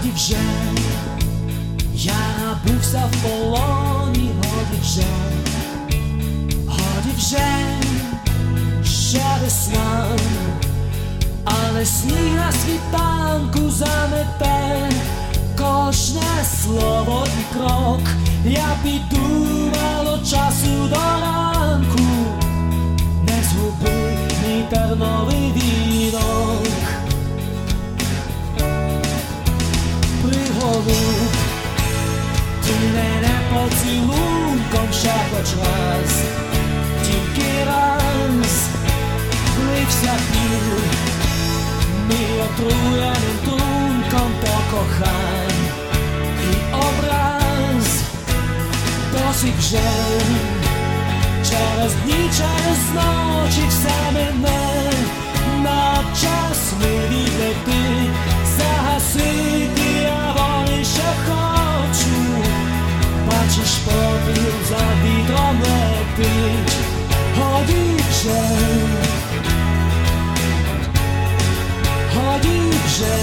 годі вже, я набувся в полоні, годі вже, ще весна, але сніг на світанку замете кожне слово і крок. Я піду, мало часу до ранку, не згуби мій терновий вінок. Пригору ти мене поцілунком ще хоч раз, тільки раз влився пів мій отруєним трунком до кохань і образ. Досить вже, через дні, через ночі все мене, на час ми відлети, загасити я волі ще хочу. Бачиш, попіл за вітром летить, годі вже, годі вже,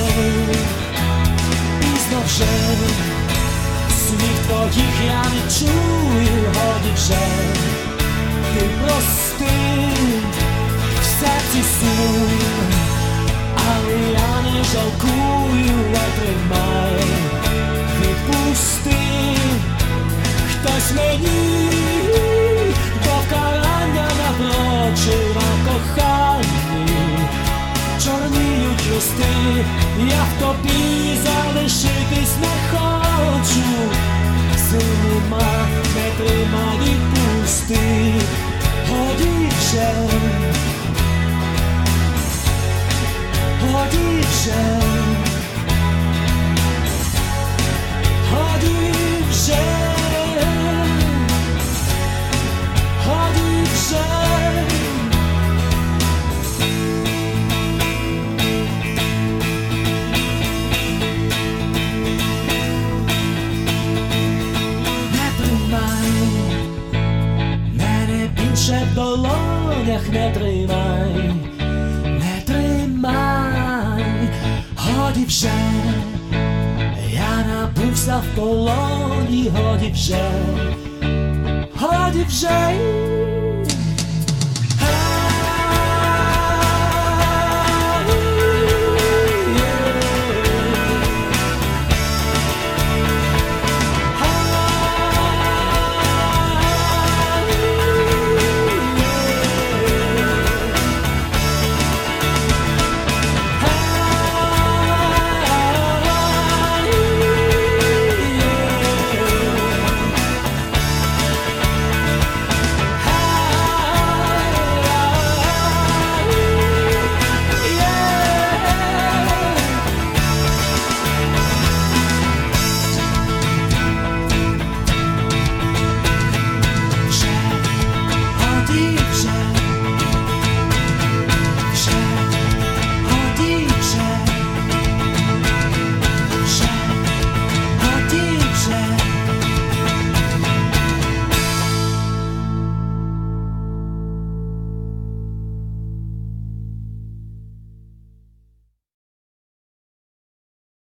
пізно вже, слів твоїх я не чую, годі вже, ти прости, в серці сум, але я не жалкую, тримай, відпусти, хтось мені до вкарання напрочив на коханні, чорніють листи, я в тобі залишитись не хочу, сил нема, не тримай, відпусти, годі вже, годі вже, годі вже, годі вже. В долонях не тримай, не тримай, годі вже, я набувся в полоні, годі вже, годі вже.